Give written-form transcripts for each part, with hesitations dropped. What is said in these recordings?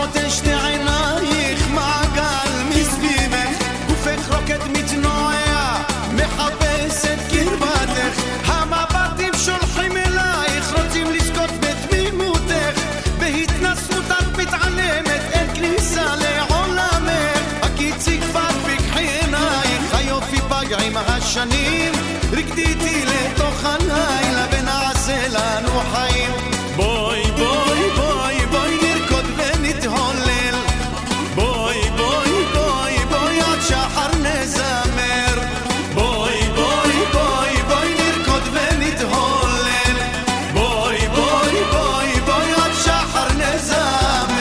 יפות הן שתי עינייך, מעגל מסביבך, גופך רוקד מתנועע, מחפש את קרבתך, המבטים שולחים אלייך, רוצים לזכות בתמימותך, בהתנסות את מתעלמת, אין כניסה לעולמך, הקיצי כבר בגחיינייך, היופי פגע עם השנים, רקדי איתי לתוך הלילה ונעשה לנו חיים. בואי בואי בואי בואי נרקוד ונתהולל, בואי בואי בואי בואי עד שחר נזמר, בואי בואי בואי בואי נרקוד ונתהולל, בואי בואי בואי בואי עד שחר נזמר.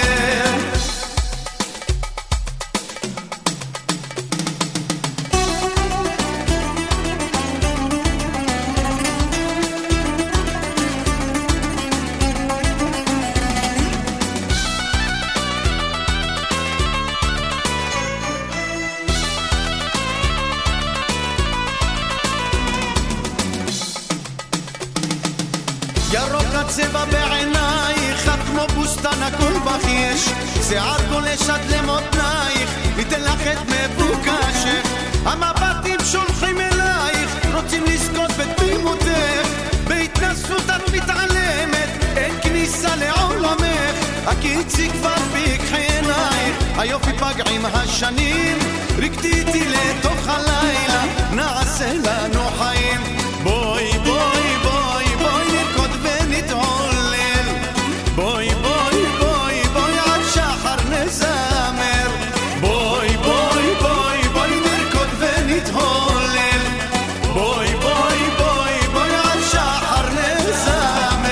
ירוק הצבע בעינייך, את כמו בוסטן הכל בך יש, שיער גולש עד למותנייך, ניתן לך את מבוקשך, המבטים שולחים אלייך, רוצים לזכות בתמימותך, בהתנסות את מתעלמת, אין כניסה לעולמך, הקיצי כבר בגחיינייך, היופי פגע עם השנים, רקדי איתי לתוך הלילה, נעשה לנו חיים. בואי בואי בואי בואי נרקוד ונתהולל, בואי בואי בואי בואי עד שחר נזמר, בואי בואי בואי בואי נרקוד ונתהולל, בואי בואי בואי בואי עד שחר נזמר.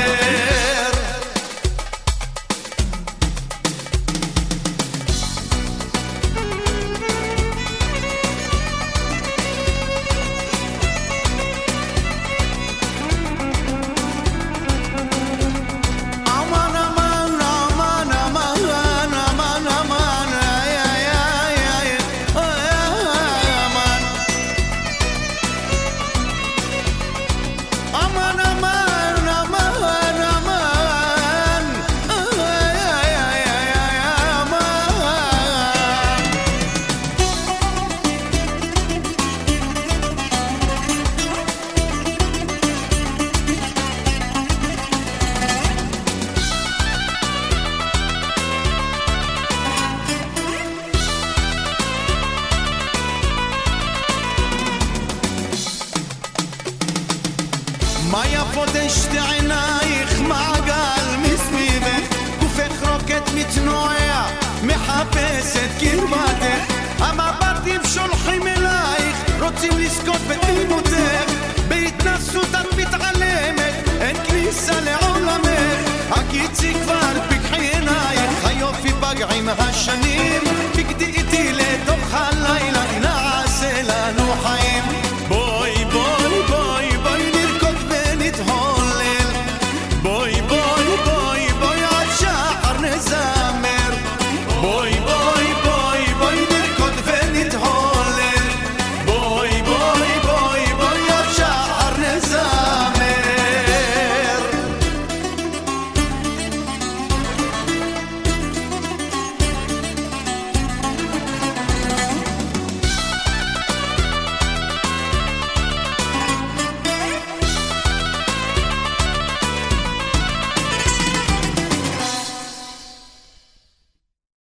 מה יפות הן שתי עינייך, מעגל מסביבך, גופך רוקד מתנועע, מחפש את קרבתך, המבטים שולחים אלייך, רוצים